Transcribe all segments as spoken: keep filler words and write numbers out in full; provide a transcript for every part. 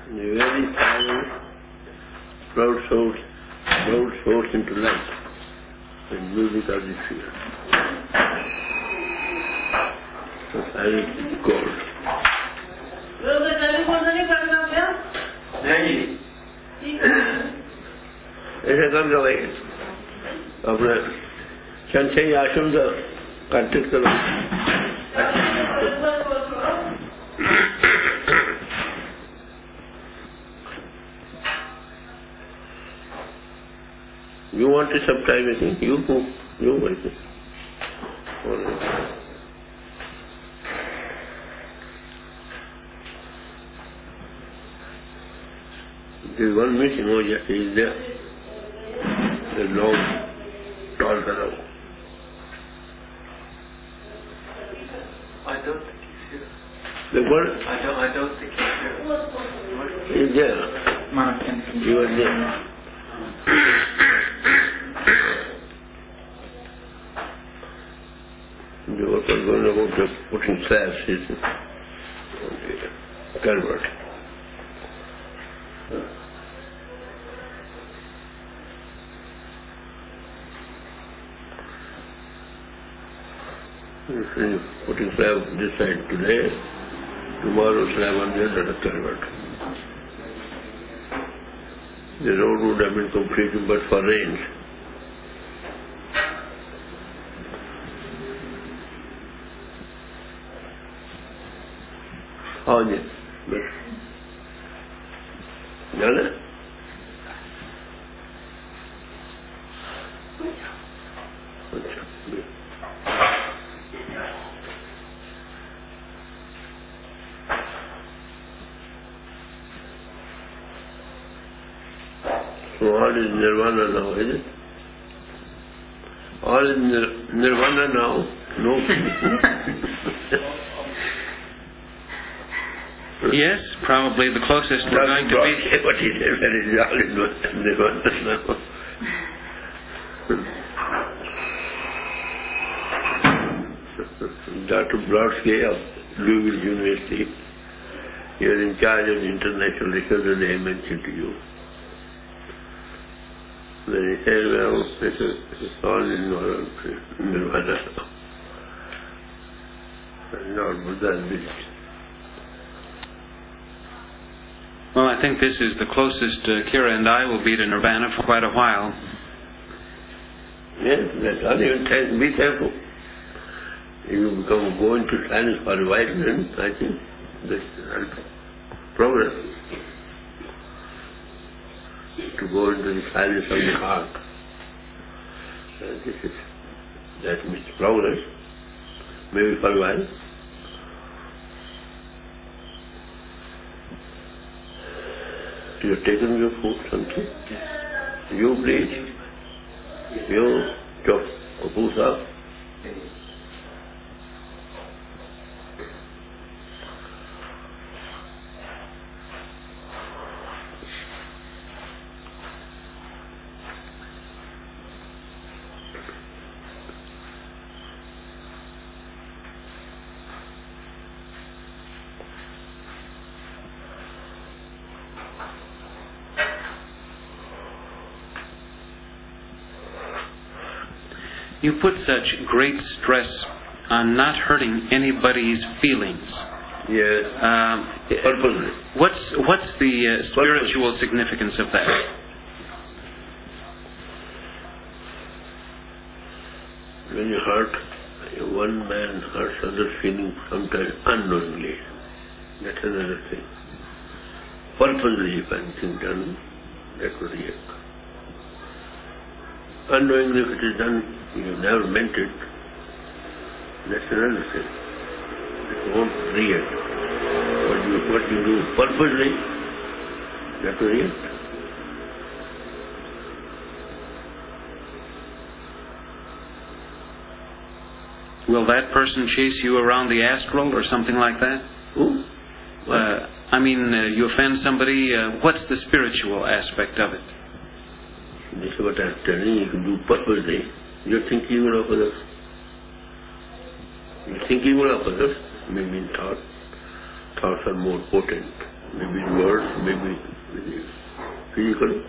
The very silence brought source, brought source into life, and music of the sphere. So silence is gold. ऐसे कर लो भाई अपने संचय आश्रम का कार्तिक करो You want to subscribe, I think? You go. You go, I think. All right. There is one missing, oh yes, he is there. The long, tall fellow. I don't think he's here. The what? I don't, I don't think he's here. He is there. He was there. The work was going about the putting slabs in the culvert. Putting slab this side today, tomorrow slab on the other culvert. The road would have been completed but for rains. How is it? Jana? So all is nirvana now, is it? All is nir nirvana now? No. Yes, probably the closest we're going to be. What he said, that is all in nirvana now. Doctor Brodsky of Louisville University, you are in charge of the international research that I mentioned to you. Then he said, well, this is, this is all in nirvana now. And not Buddha's visit. Well, I think this is the closest uh, Kira and I will be to Nirvana for quite a while. Yes, that's all. Even thank, be thankful. If you become go into silence for a while, then I think that's progress. To go into the silence of the heart. And this is, that means progress. Maybe for a while. You have taken your food, something? Yes. You please. You chop kupusa. You put such great stress on not hurting anybody's feelings. Yes. Um, Purposely. what's what's the uh, spiritual significance of that? When you hurt, one man hurts other feeling sometimes unknowingly. That's another thing. Purposely, if anything done, that would react. Unknowingly, if it is done, you never meant it, that's another thing. It won't react. What you, what you do purposely, that will react. Will that person chase you around the astral or something like that? Who? Uh, I mean, uh, you offend somebody, uh, what's the spiritual aspect of it? This is what I'm telling you, you can do purposely. You think evil of others. You think evil of others, maybe in thought. Thoughts are more potent. maybe in words, maybe physically.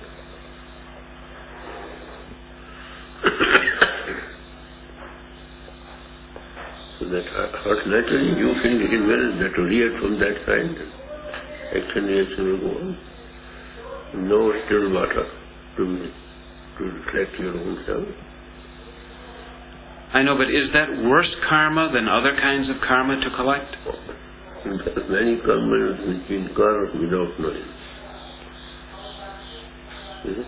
So that hurt naturally, you feel it is well, that to react from that side, action reaction will go on. No still water to, to reflect your own self. I know, but is that worse karma than other kinds of karma to collect? There are many karmas which we incur without knowing. Hmm?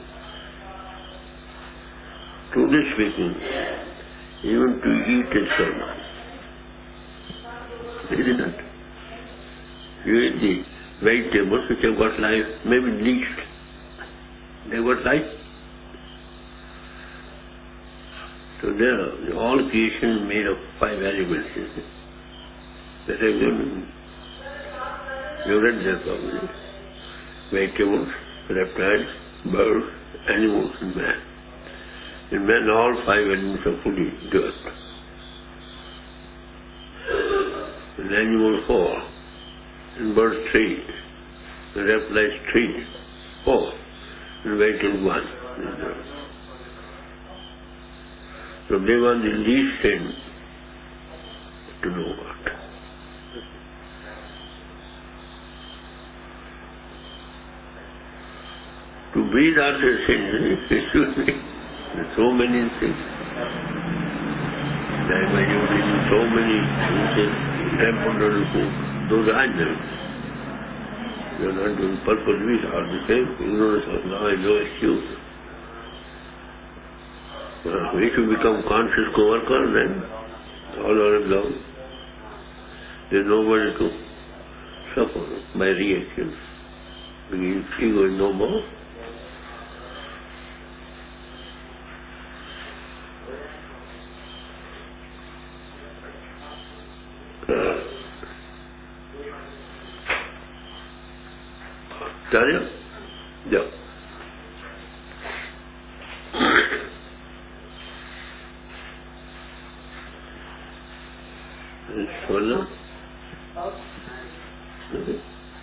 Truly speaking, even to eat is karma. Isn't it? You eat the vegetables which have got life, maybe least. They've got life. So there, all creation is made of five elements. That have been, you read that probably. Vegetables, reptiles, birds, animals, and man. In man, all five elements are fully developed. In animal, four. In birds, three. In reptiles, three. Four. In vegetable, one. So they want the least thing to know what. To breathe out the things, excuse me, there's so many things. Like when you read so many things, those are animals. You're not doing purposely, all the same. You know, so now I know excuse. Well, if you become conscious co-worker, then all are gone. There's nobody to suffer by reactions. Because ego is no more. Daniel? Yeah. Further? Okay.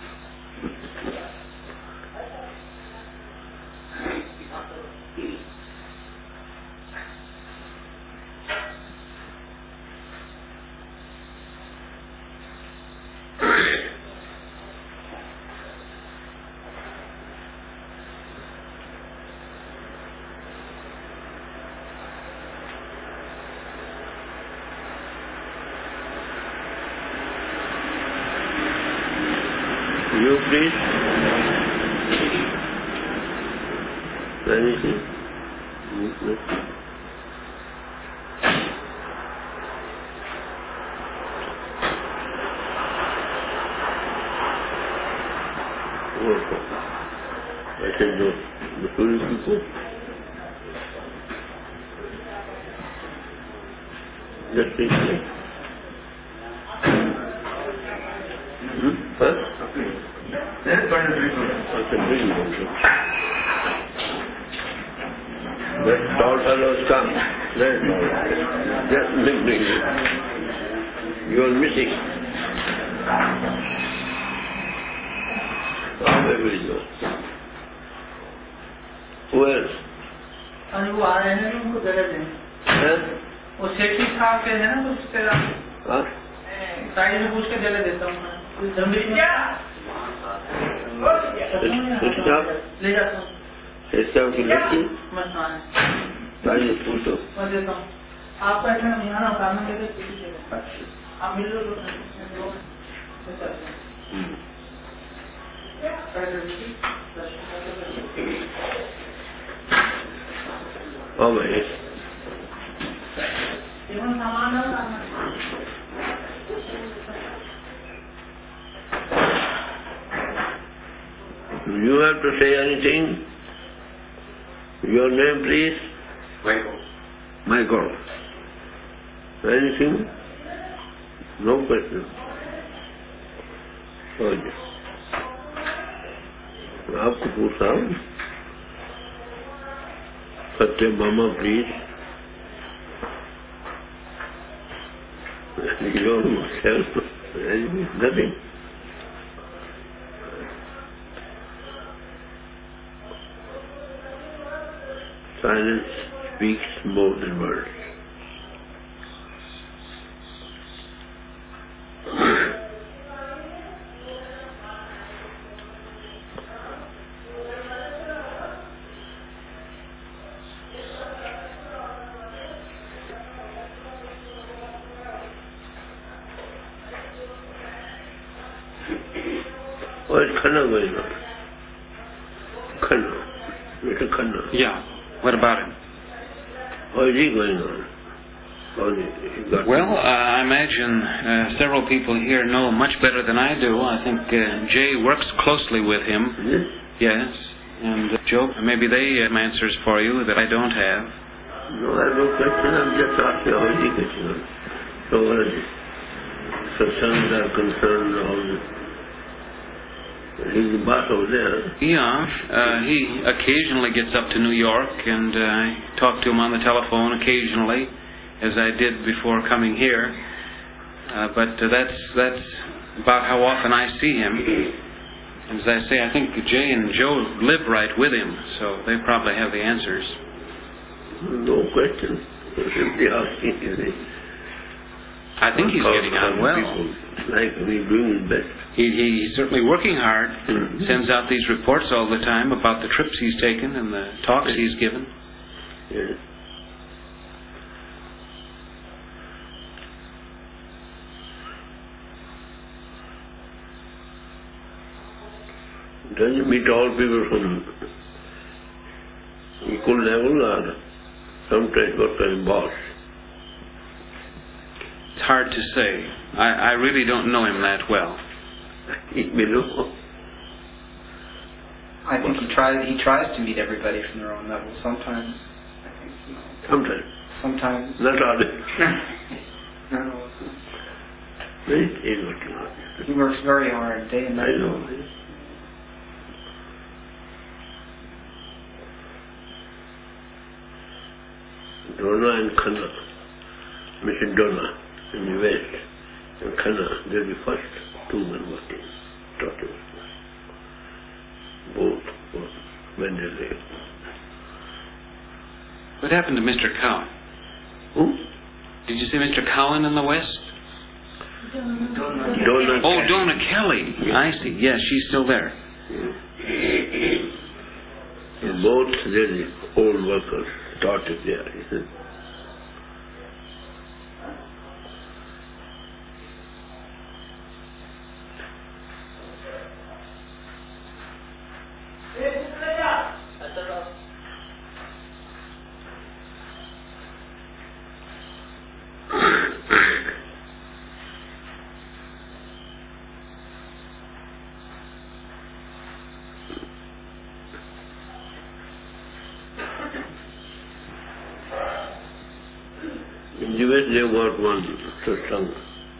You please? Anything? No. I said no. The foolish people? Just think like. Hmm? Huh? That's a big one. That tall fellows come. That's all. Just big, big. You are missing. How will we go? Who else? अरे वो आ रहे हैं ना उनको जगह दें वो सेठी खा के है ना कुछ तेरा साइड में पूछ के जगह देता हूँ ले जाता हूँ की लड़की साइड पूछो मैं देता हूँ आपका ऐसा यहाँ ना काम में आप मिल लो Oh, my. Do you have to say anything? Your name, please? Michael. Michael. Anything? No question. Oh, yes. आपको पूछा सत्य मामा please you don't self nothing. Silence speaks more than words. What is Khanna going on? Khanna. Mister Khanna. Yeah. What about him? How is he going on? How is he got Well, uh, I imagine uh, several people here know much better than I do. I think uh, Jay works closely with him. Yes? Yes. And uh, Joe, maybe they have answers for you that I don't have. No, I have no question. I'm just asking how is he getting on. So far as sons are concerned, all this. He's the boss over there. Yeah, uh, he occasionally gets up to New York, and uh, I talk to him on the telephone occasionally, as I did before coming here. Uh, but uh, that's that's about how often I see him. As I say, I think Jay and Joe live right with him, so they probably have the answers. No question. Simply asking, you see. I think he's getting on well. People like me doing his best. He, he's certainly working hard. Mm-hmm. Sends out these reports all the time about the trips he's taken and the talks he's given. Yes. Does he meet all people from equal level or sometimes what kind of boss? It's hard to say. I, I really don't know him that well. He may know. I think he tries. He tries to meet everybody from their own level. Sometimes, I think. You know, Sometimes. sometimes. Not all. No. Very working hard. He works very hard, day and night. I know. Donna and Khanna. Missus Donna in the west. And Khanna, they're the first two men working. Talking. Both were when they left. What happened to Mister Cowan? Who? Did you say Mister Cowan in the West? Donna. Oh, Donna Kelly. Yes. I see. Yes, she's still there. And both they're the old workers started there. You see. In the West they got one satsang,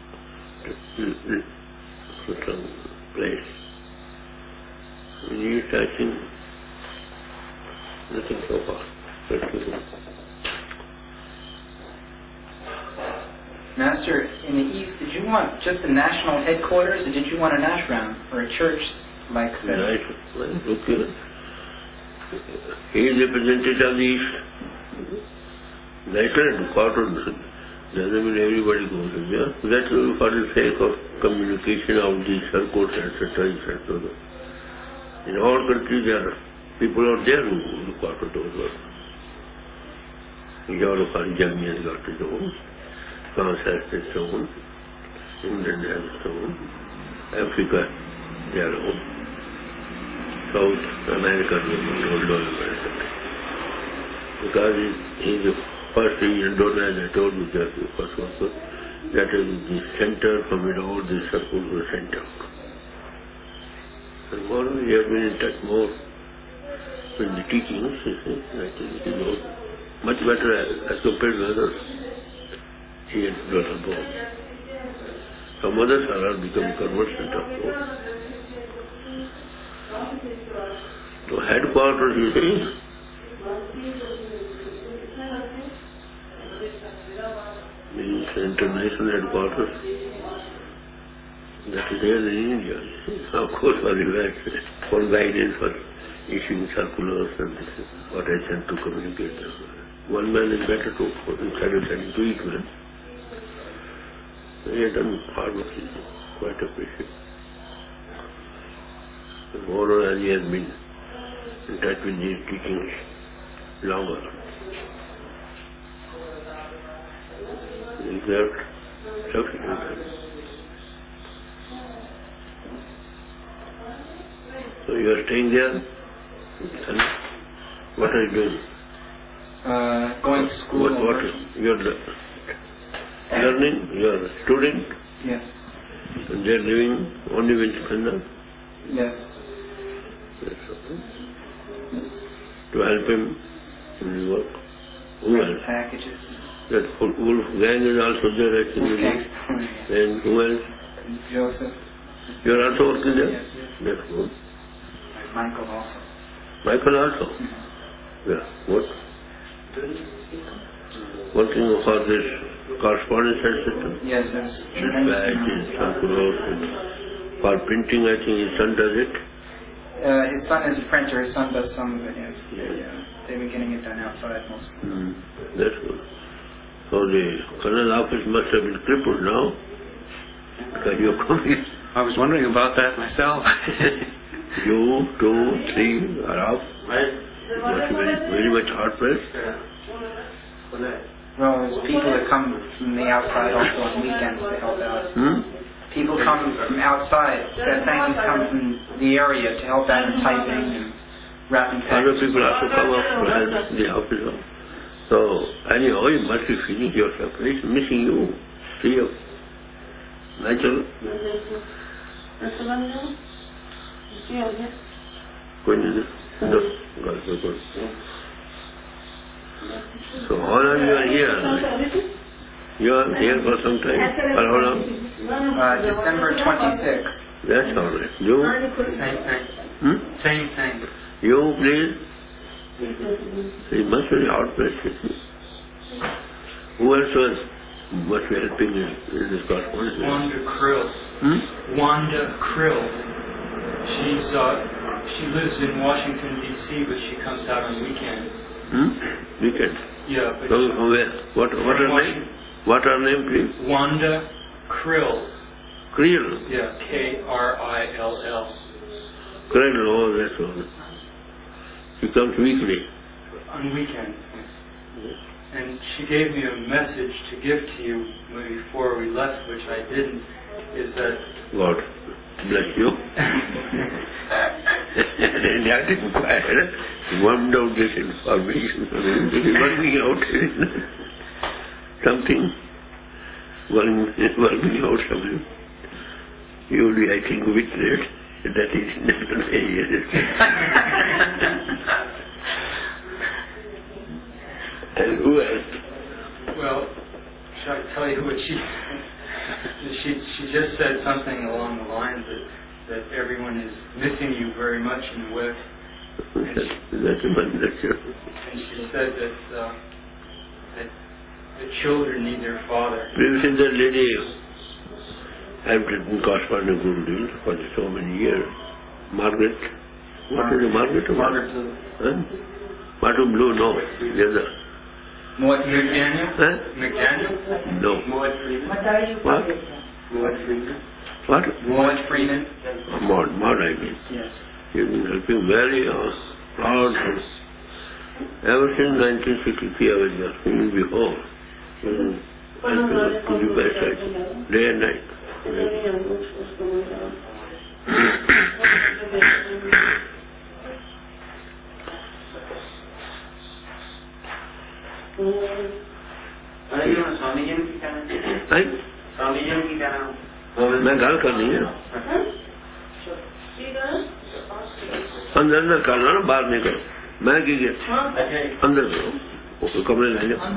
satsang place. In the East I think nothing so far. Master, in the East, did you want just a national headquarters, or did you want an ashram or a church like that? Right. Well, okay. He is representative of the East. That's right, quarter doesn't mean everybody goes in there. That's for the sake of communication of the circuit, et cetera, et cetera. In all countries, there are people out there who look after those work. Europe and Germany has got its own. France has its own. England has its own. Africa, their own. South America, they control all America. Because he is the first region, don't as I told you just the first one, so that is the center from it all the circle to the center. And more we have been in touch more with the teachings, you see, I think it is much better as, as compared to others. He had brought on board. Some others are all become conversant of board. So headquarters, you see, means international headquarters. That is there in India. Of course, for the West, for guidance, for issuing circulars and this is what I tend to communicate. One man is better to instead of sending two each men. He has done hard work, quite appreciate. Moreover, as he has been in touch with these teachings longer. He deserved sufficient time. So you are staying there, and what are you doing? Uh, going to school. What, what you are learning? You are a student? Yes. And they are living only with Khanda? Yes. Yes, okay. To help him in his work. Who else? Packages. That Wolf gang is also there actually. Yes. And who else? Joseph. You are also working there? Yes, yes. That's good. Michael also. Michael also? Mm-hmm. Yeah. What? Working for this correspondence system? Yes, there's Badges, circulars. For printing, I think his son does it. Uh, his son is a printer. His son does some of it. Yes. Yeah. They've been getting it done outside mostly. Mm, that's good. So the Colonel's office must have been crippled now because you're coming. I was wondering about that myself. You, two, three are off. It must be very, very much hard pressed. Well, there's people that come from the outside also on weekends to help out. Hmm? People come from outside. Satsangs come from the area to help out in typing and wrapping Other packages. people also come up to help the office. So, anyhow, you must be feeling yourself. It's missing you. See you. Natural. Go in there. No. Go, go, go. So, how long you are here? You are here for some time. For how long? Uh, December twenty-sixth. That's all right. You? Same thing. Hmm? Same thing. You, please? It must be hard pressed. Who else was must be helping in, in this correspondence? Wanda Krill. Hmm? Wanda Krill. She's uh, she lives in Washington D C, but she comes out on weekends. Hmm? Weekend. Yeah, but From, from where? What, what From her name? What her name, please? Wanda Krill. Krill. Yeah, K R I L L. Krill, oh, that's all. She comes weekly. On weekends, yes. And she gave me a message to give to you before we left, which I didn't, is that... God bless you. And I didn't quite wormed out this information. Working out something. Working out something. You will be, I think, witness. That is not very And who else? Well, should I tell you what she she she just said something along the lines that, that everyone is missing you very much in the West. And That's, that's a man, that's your... And she said that uh, that the children need their father. Previously, the lady I've written corresponding good deal for so many years. Margaret. What is it, Margaret? Or Margaret Blue. Huh? Margaret Blue, no. The other. Maud McDaniel? Huh? McDaniel? No. Maud Freeman. What? Maud Freeman. What? Maud Freeman. Oh, Maud, Maud, I mean. Yes. You've been helping very uh, proud. Ever since nineteen sixty-three, I was working before. Mm. Helping to the best side, day and night. मैं गल करनी है अंदर अंदर करना ना बाहर नहीं करो मैं की गया अंदर करो वो कमरे ले जाओ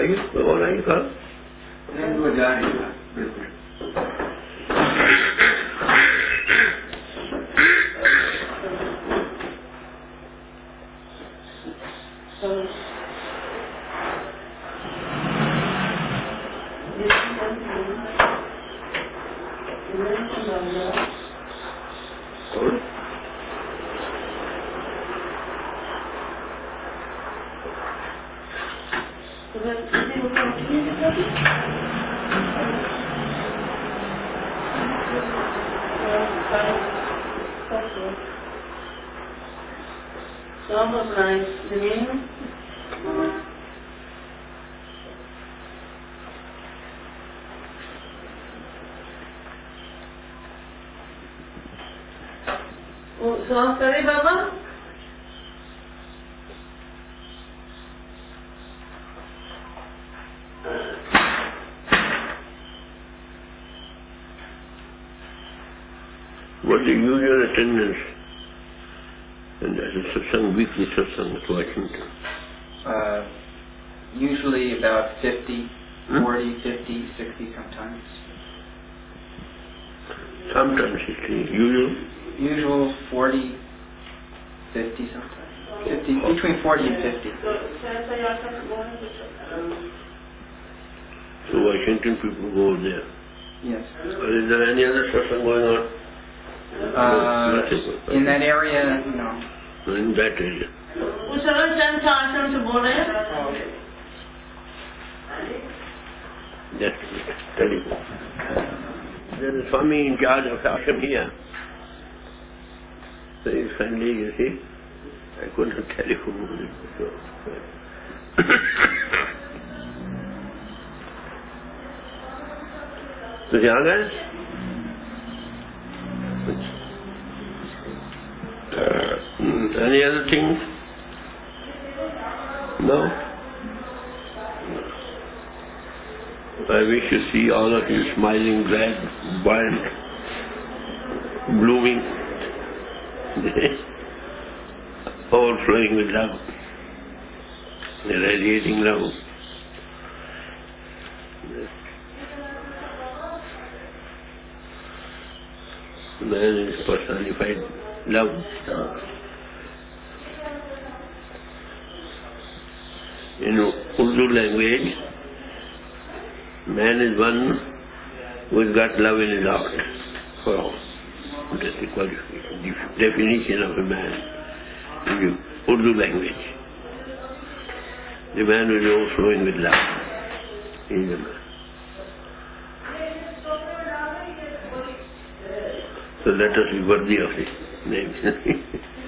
बताइए और आई कहा नहीं वो जा रही है सांस करे बाबा What is usual attendance? And that is satsang, weekly satsang at Washington. Uh, usually about fifty, hmm? forty, fifty, sixty sometimes. Sometimes sixty. Usual? Usual forty, fifty sometimes. fifty, between forty and fifty. So Washington people go there. Yes. Or is there any other satsang going on? Uh, in that area, no. In that area. That's telephone. There is Swami in charge of ashram here. So he's friendly, you see. I couldn't telephone. So यहाँ गए? Uh, any other thing? No? I wish to see all of you smiling, glad, buoyant, blooming, overflowing with love, radiating love. Man is personified love. In Urdu language, man is one who has got love in his heart. For all. That's the qualification, definition of a man in the Urdu language. The man who is overflowing with love is a man. So let us be worthy of his name.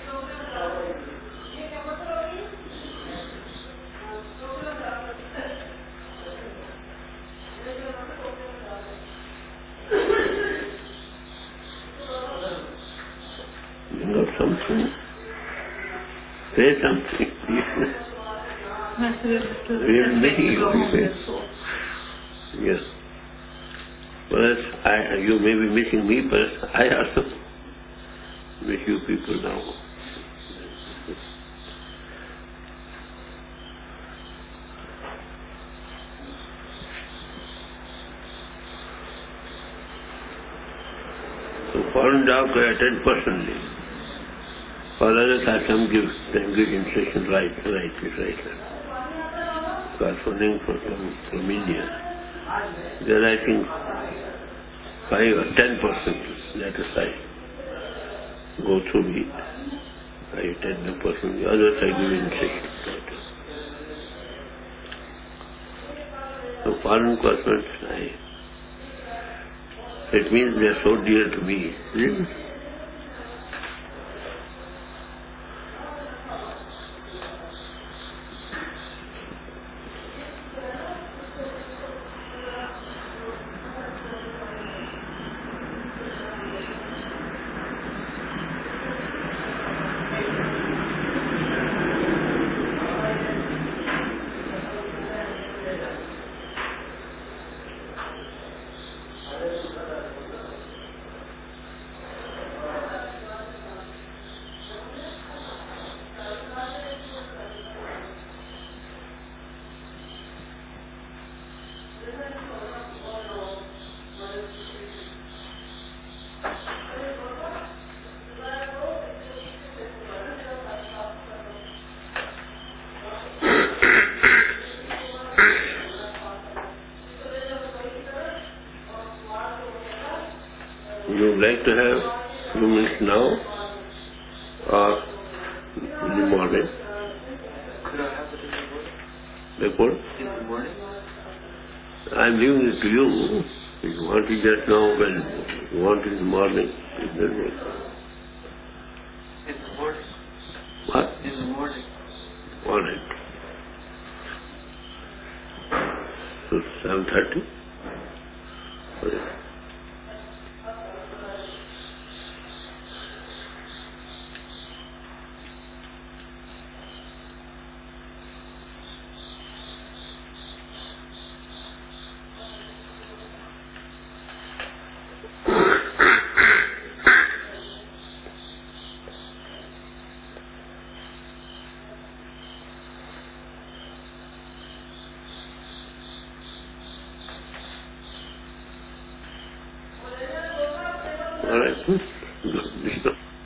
You got something? Say something. We are making you. Yes. Perhaps I, you may be missing me, but I also miss you people now. So foreign dog I attend personally. For others I some give them good instruction, right, right, right. Corresponding from, from India. There I think five or ten percent, let us say, go through me. I attend the person, the others I give instruction. So foreign persons, I, it means they are so dear to me. Isn't it? you like to have few minutes now or in the morning? Could I have it in the morning? Before? In the morning? I'm leaving it to you. If you want it just now, well, you want it in the morning, it doesn't work. In the morning. What? In the morning. All right. So, seven thirty? Okay. All right. Good.